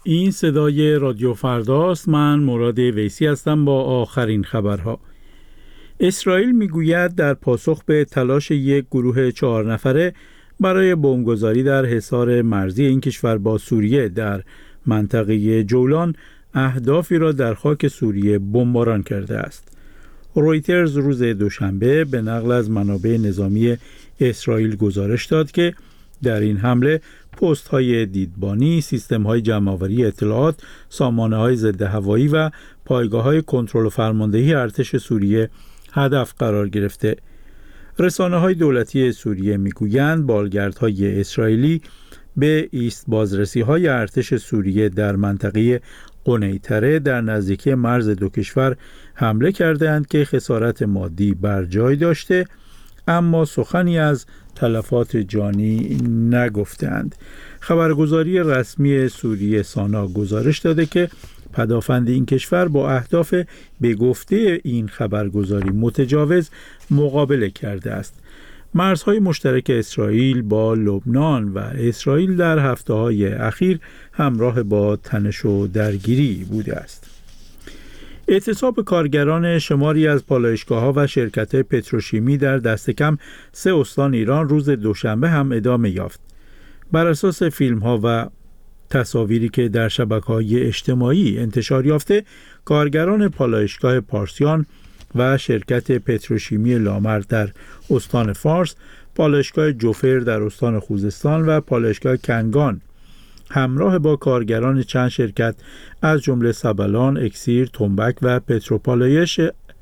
این صدای رادیو فرداست. من مراد ویسی هستم با آخرین خبرها. اسرائیل میگوید در پاسخ به تلاش یک گروه 4 نفره برای بمبگذاری در حصار مرزی این کشور با سوریه در منطقه جولان اهدافی را در خاک سوریه بمباران کرده است. رویترز روز دوشنبه به نقل از منابع نظامی اسرائیل گزارش داد که در این حمله پست‌های دیدبانی، سیستم‌های جمع‌آوری اطلاعات، سامانه‌های ضد هوایی و پایگاه‌های کنترل و فرماندهی ارتش سوریه هدف قرار گرفته. رسانه‌های دولتی سوریه می‌گویند بالگردهای اسرائیلی به ایست بازرسی‌های ارتش سوریه در منطقه قنیطره در نزدیکی مرز دو کشور حمله کردند که خسارت مادی بر جای داشته، اما سخنی از تلفات جانی نگفتند. خبرگزاری رسمی سوریه سانا گزارش داده که پدافند این کشور با اهداف به گفته این خبرگزاری متجاوز مقابله کرده است. مرزهای مشترک اسرائیل با لبنان و اسرائیل در هفته‌های اخیر همراه با تنش و درگیری بوده است. اعتصاب کارگران شماری از پالایشگاه‌ها و شرکت‌های پتروشیمی در دست کم 3 استان ایران روز دوشنبه هم ادامه یافت. بر اساس فیلم‌ها و تصاویری که در شبکه‌های اجتماعی انتشار یافته، کارگران پالایشگاه پارسیان و شرکت پتروشیمی لامرد در استان فارس، پالایشگاه جوفر در استان خوزستان و پالایشگاه کنگان همراه با کارگران چند شرکت از جمله سبلان، اکسیر، تنبک و پتروپالایش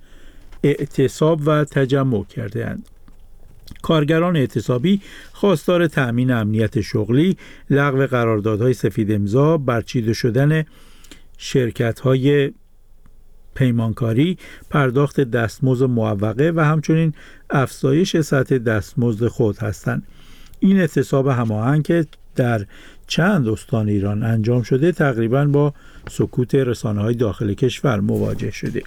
اعتصاب و تجمع کرده‌اند. کارگران اعتصابی خواستار تأمین امنیت شغلی، لغو قراردادهای سفید امضا، برچیده شدن شرکت‌های پیمانکاری، پرداخت دستمزد معوقه و همچنین افزایش سطح دستمزد خود هستند. این اعتصاب هماهنگ که در چند استان ایران انجام شده تقریباً با سکوت رسانه‌های داخل کشور مواجه شده.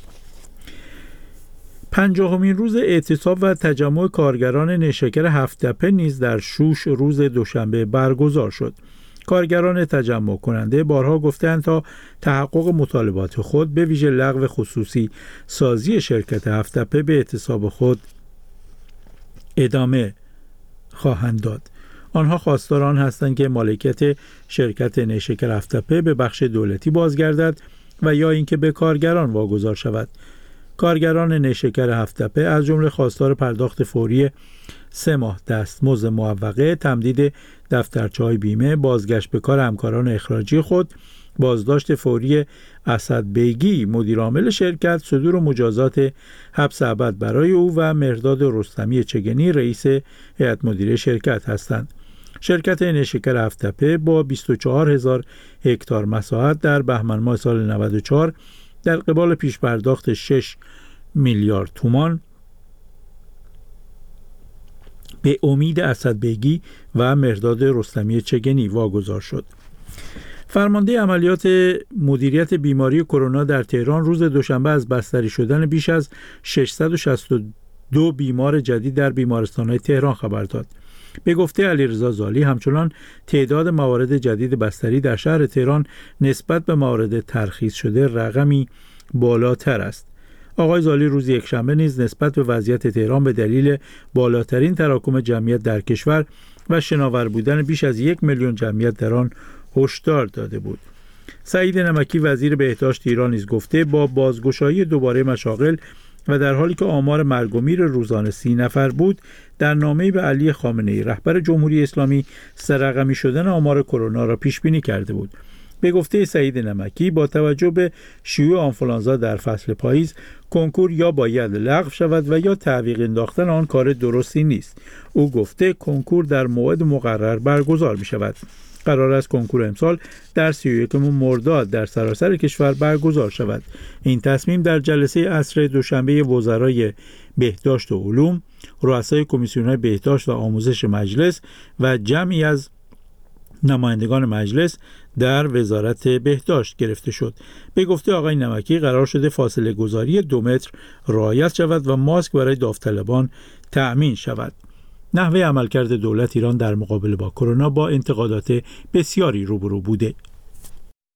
50مین روز اعتصاب و تجمع کارگران نیشکر هفت‌تپه نیز در شوش روز دوشنبه برگزار شد. کارگران تجمع کننده بارها گفتند تا تحقق مطالبات خود به ویژه لغو خصوصی سازی شرکت هفت‌تپه به اعتصاب خود ادامه خواهند داد. آنها خواستار آن هستند که مالکیت شرکت نیشکر هفت‌تپه به بخش دولتی بازگردد و یا اینکه به کارگران واگذار شود. کارگران نیشکر هفت‌تپه از جمله خواستار پرداخت فوری 3 ماه دستمزد معوقه، تمدید دفترچه‌های بیمه، بازگشت به کار همکاران اخراجی خود، بازداشت فوری اسدبیگی مدیرعامل شرکت، صدور مجازات حبس ابد برای او و مهرداد رستمی چگنی رئیس هیئت مدیره شرکت هستند. شرکت نیشکر هفت‌تپه با 24,000 هکتار مساحت در بهمن ماه سال 94 در قبال پیش پرداخت 6 میلیارد تومان به امید اسدبیگی و مهرداد رستمی چگنی واگذار شد. فرمانده عملیات مدیریت بیماری کرونا در تهران روز دوشنبه از بستری شدن بیش از 662 بیمار جدید در بیمارستان‌های تهران خبر داد. به گفته علیرضا زالی همچنان تعداد موارد جدید بستری در شهر تهران نسبت به موارد ترخیص شده رقمی بالاتر است. آقای زالی روز یکشنبه نیز نسبت به وضعیت تهران به دلیل بالاترین تراکم جمعیت در کشور و شناور بودن بیش از 1 میلیون جمعیت در آن هشدار داده بود. سعید نمکی وزیر بهداشت ایران نیز گفته با بازگشایی دوباره مشاغل و در حالی که آمار مرگ و میر روزانه 30 نفر بود، در نامه‌ای به علی خامنه‌ای رهبر جمهوری اسلامی سه‌رقمی شدن آمار کرونا را پیش بینی کرده بود. به گفته سعید نمکی با توجه به شیوع آنفولانزا در فصل پاییز، کنکور یا باید لغو شود و یا تعویق انداختن آن کار درستی نیست. او گفته کنکور در موعد مقرر برگزار می شود. قرار است کنکور امسال در 31 مرداد در سراسر کشور برگزار شود. این تصمیم در جلسه عصر دوشنبه وزرای بهداشت و علوم، رؤسای کمیسیون‌های بهداشت و آموزش مجلس و جمعی از نمایندگان مجلس در وزارت بهداشت گرفته شد. به گفته آقای نمکی قرار شده فاصله گذاری 2 متر رعایت شود و ماسک برای داوطلبان تأمین شود. نحوه عملکرد دولت ایران در مقابله با کرونا با انتقادات بسیاری روبرو بوده.